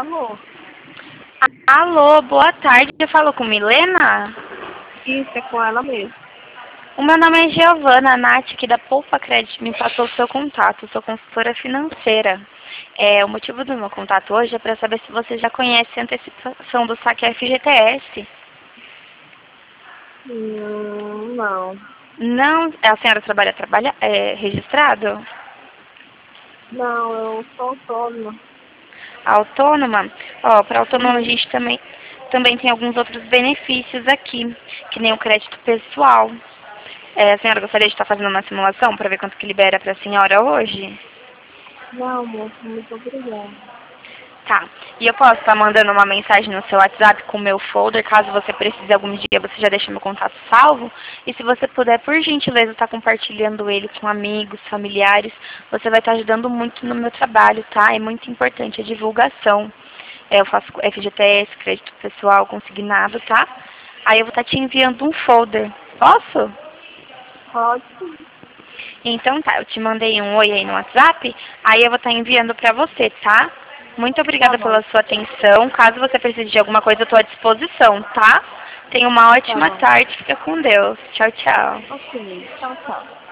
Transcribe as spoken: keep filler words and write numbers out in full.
Alô? Alô, boa tarde. Você falou com Milena? Isso, é com ela mesmo. O meu nome é Giovana, a Nath, aqui da Poupa Credit, me passou o seu contato. Sou consultora financeira. É, o motivo do meu contato hoje é para saber se você já conhece a antecipação do saque F G T S. Hum, não. Não, a senhora trabalha, trabalha é, registrado? Não, eu sou autônoma. Autônoma? Ó, para autônoma a Uhum. gente também, também tem alguns outros benefícios aqui, que nem o crédito pessoal. É, a senhora gostaria de estar fazendo uma simulação para ver quanto que libera para a senhora hoje? Não, moço, muito obrigada. Tá. E eu posso estar mandando uma mensagem no seu WhatsApp com o meu folder, caso você precise algum dia, você já deixa meu contato salvo. E se você puder, por gentileza, estar compartilhando ele com amigos, familiares, você vai estar ajudando muito no meu trabalho, tá? É muito importante a divulgação. É, eu faço F G T S, crédito pessoal, consignado, tá? Aí eu vou estar te enviando um folder. Posso? Pode sim. Então tá, eu te mandei um oi aí no WhatsApp, aí eu vou estar enviando pra você, tá? Muito Tá obrigada bom, pela sua atenção. Caso você precise de alguma coisa, eu estou à disposição, tá? Tenha uma tá ótima bom. tarde. Fica com Deus. Tchau, tchau. Ok, tchau, tchau.